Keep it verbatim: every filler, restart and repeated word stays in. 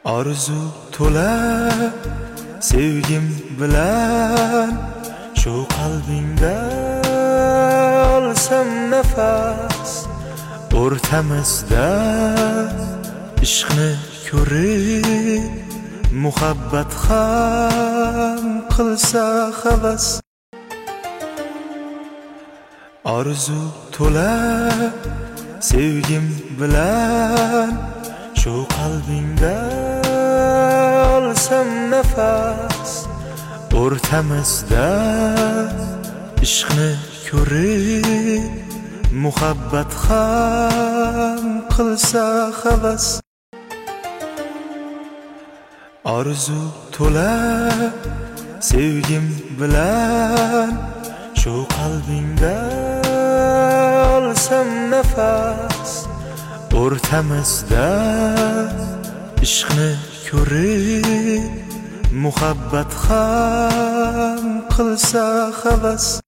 Arzu to'la sevgim bilan shu qalbingda olsam nafas, o'rtamizda ishqni ko'rib muhabbat ham qilsa havas. Arzu to'la sevgim bilan shu qalbingda olsam nafas, o'rtamizda ishqni ko'rib muhabbat ham qilsa havas. Arzu to'la sevgim bilan shu qalbingda olsam nafas, o'rtamizda ishqni ko'rib muhabbat ham qilsa havas.